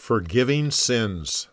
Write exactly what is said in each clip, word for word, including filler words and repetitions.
Forgiving sins.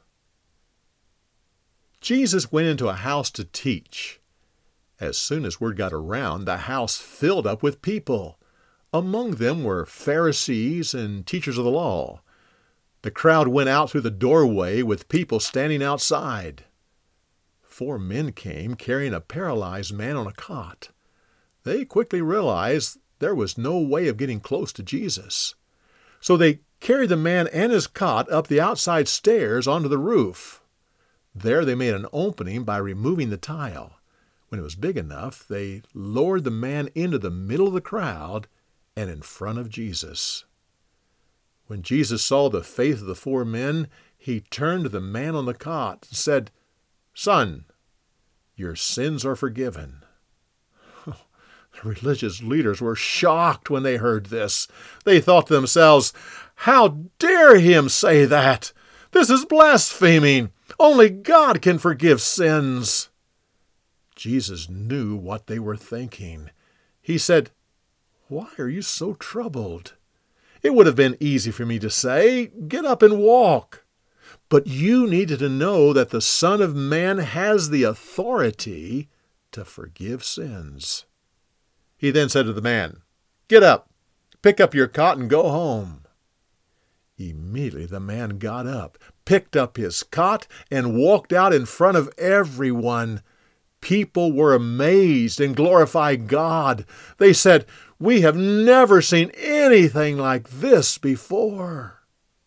Jesus went into a house to teach. As soon as word got around, the house filled up with people. Among them were Pharisees and teachers of the law. The crowd went out through the doorway with people standing outside. Four men came carrying a paralyzed man on a cot. They quickly realized there was no way of getting close to Jesus. So they carried the man and his cot up the outside stairs onto the roof. There they made an opening by removing the tile. When it was big enough, they lowered the man into the middle of the crowd and in front of Jesus. When Jesus saw the faith of the four men, he turned to the man on the cot and said, "Son, your sins are forgiven." The religious leaders were shocked when they heard this. They thought to themselves, "How dare him say that? This is blaspheming. Only God can forgive sins." Jesus knew what they were thinking. He said, "Why are you so troubled? It would have been easy for me to say, 'Get up and walk.' But you needed to know that the Son of Man has the authority to forgive sins." He then said to the man, "Get up, pick up your cot and go home." Immediately the man got up, picked up his cot, and walked out in front of everyone. People were amazed and glorified God. They said, "We have never seen anything like this before."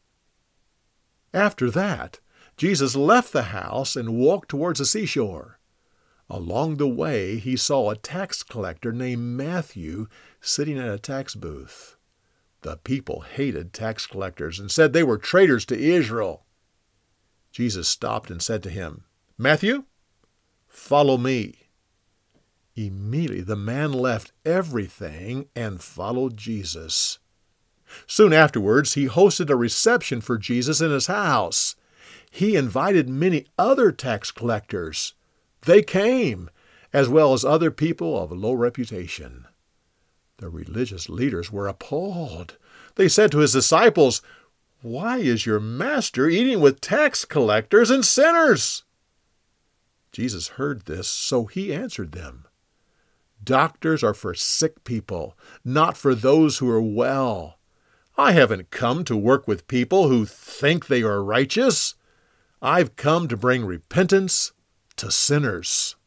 After that, Jesus left the house and walked towards the seashore. Along the way, he saw a tax collector named Matthew sitting at a tax booth. The people hated tax collectors and said they were traitors to Israel. Jesus stopped and said to him, "Matthew, follow me." Immediately the man left everything and followed Jesus. Soon afterwards, he hosted a reception for Jesus in his house. He invited many other tax collectors. They came, as well as other people of low reputation. The religious leaders were appalled. They said to his disciples, "Why is your master eating with tax collectors and sinners?" Jesus heard this, so he answered them, "Doctors are for sick people, not for those who are well. I haven't come to work with people who think they are righteous. I've come to bring repentance to sinners."